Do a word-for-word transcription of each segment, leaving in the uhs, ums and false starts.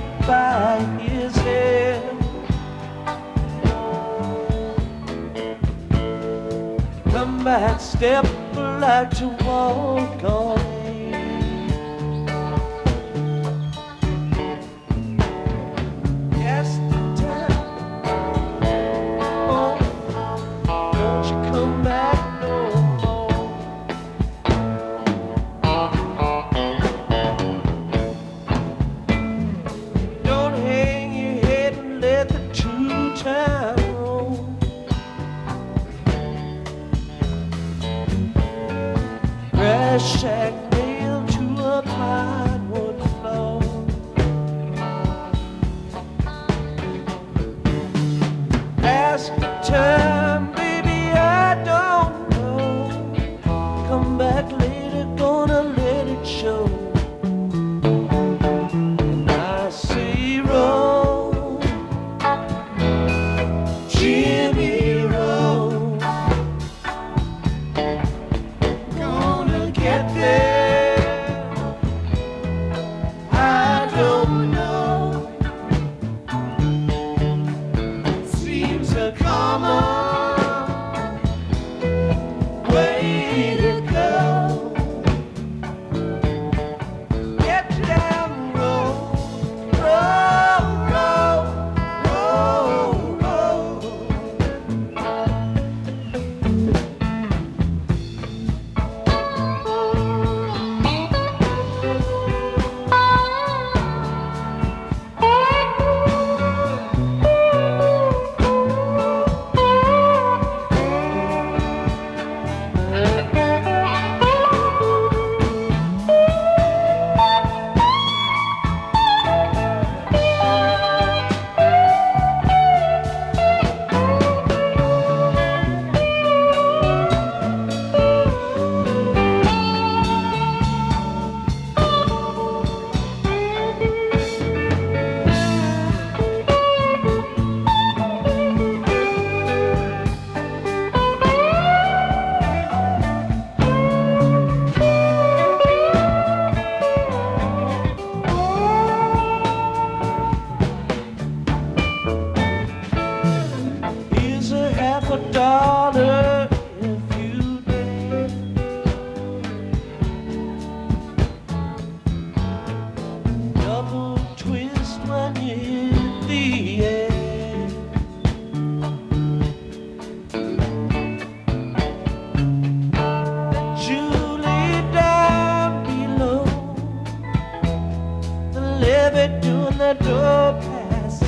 by his head. Come back, step like to walk on air. Yes, the time. Oh, don't you come back no more. Don't hang your head and let the two-time roll. Grass shack nailed to a plywood floor. Ask the time, baby, I don't know. Come back later, gonna let it show. And I say roll, Jimmy roll. Get there, I don't know. Seems a common way to go. Get down, roll, roll, roll, roll, roll. A dollar if you dare. Double twist when you hit the air. The Julie down below, the levee doing the door pass.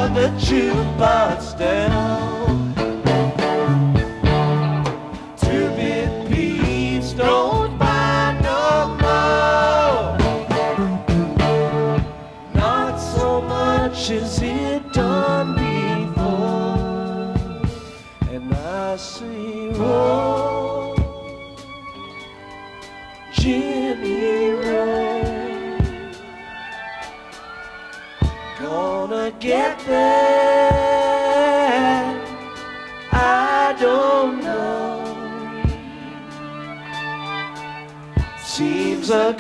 shut the jukebox down. Two-bit Pete's don't buy no more, not so much as it done before. And I say, roll, Jimmy, roll. Gonna get there, I don't know. Seems a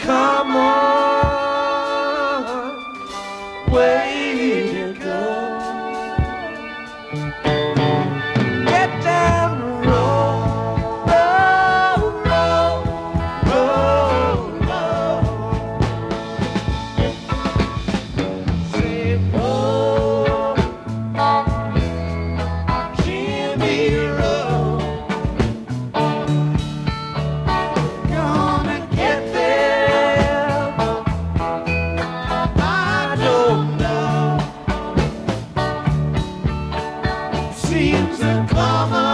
common way to go. Get down the road, roll, roll, roll, roll. Say, roll, Jimmy, roll. Gonna get there, I don't know. Seems a common